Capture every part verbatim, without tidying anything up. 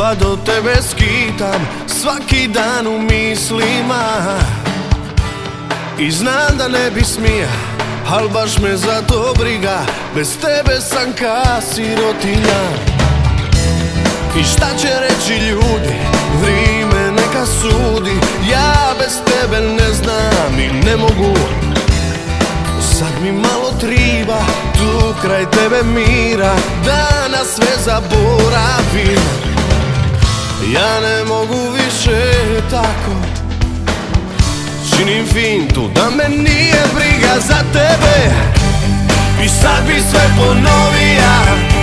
pa do tebe skitam svaki dan u mislima. I znam da ne bi smija, al baš me za to briga, bez tebe sam ka sirotinja. I šta će reći ljudi, vrime neka sudi, ja bez tebe ne znam i ne mogu. Sad mi malo triba, tu kraj tebe mira, da na sve zaboravim. Ja ne mogu više tako, činim fintu da me nije briga za tebe. I sad bi sve ponovija,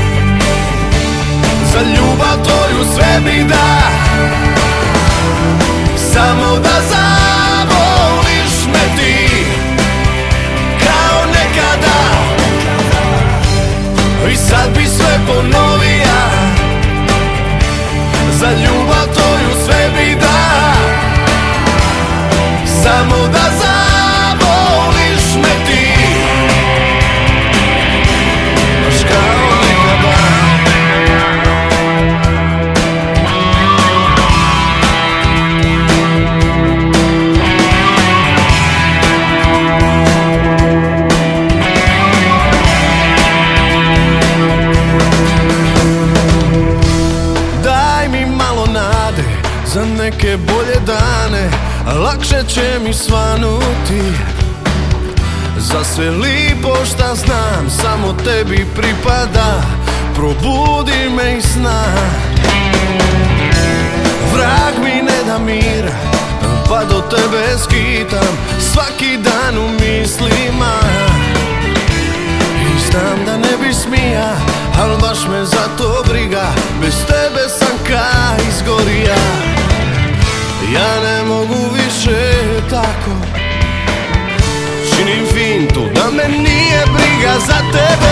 za ljubav tvoju sve bi da, samo da zavoliš me ti kao nekada. I sad bi sve ponovija, za ljubav tvoju sve bi da, samo da zavoliš me ti baš kao nekada. Daj mi malo nade za neke bolje dane, lakše će mi svanuti. Za sve lipo šta znam samo tebi pripada, probudi me iz sna. Vrag mi ne da mira, pa do tebe skitam svaki dan u mislima. I znam da ne bi smija, al baš me za to briga, bez tebe sam ka izgorija. Ja ne mogu više tako, činim fintu da me nije briga za tebe.